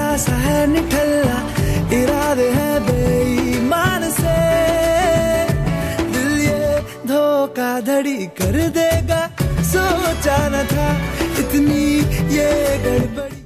सा है निठल्ला, इरादे हैं बेईमान से, दिल ये धोखाधड़ी कर देगा, सोचा न था इतनी ये गड़बड़ी।